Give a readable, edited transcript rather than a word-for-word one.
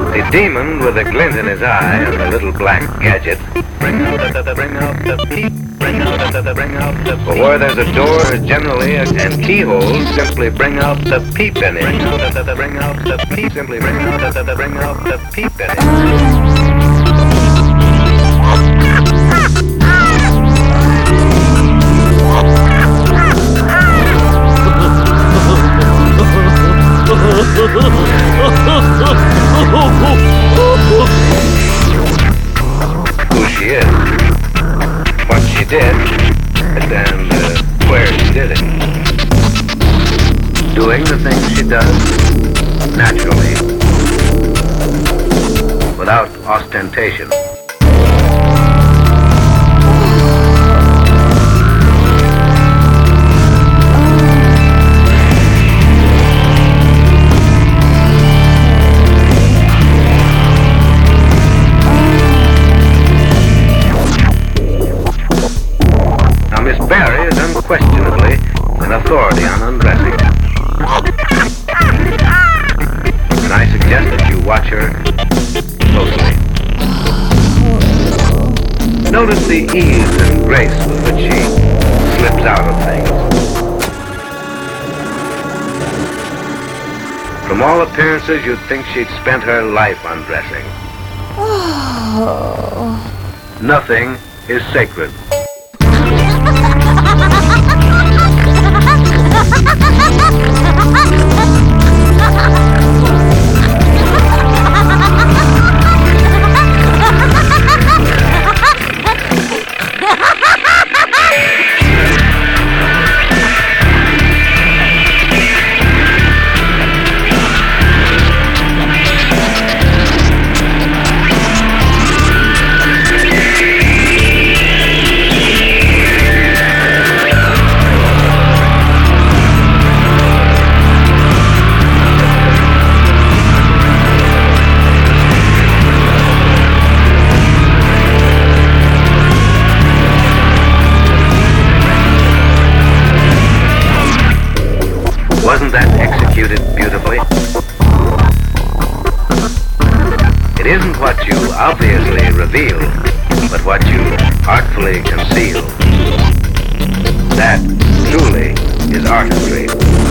The demon with a glint in his eye and a little black gadget. Bring out the peep. But where there's a door generally and keyholes, simply bring out the peep in it. Bring out the peep. Simply bring out the peep in it. Who she is, what she did, and where she did it. Doing the things she does naturally, without ostentation. Barry is unquestionably an authority on undressing. And I suggest that you watch her closely. Notice the ease and grace with which she slips out of things. From all appearances, you'd think she'd spent her life undressing. Nothing is sacred. Wasn't that executed beautifully? It isn't what you obviously reveal, but what you artfully conceal. That truly is artistry.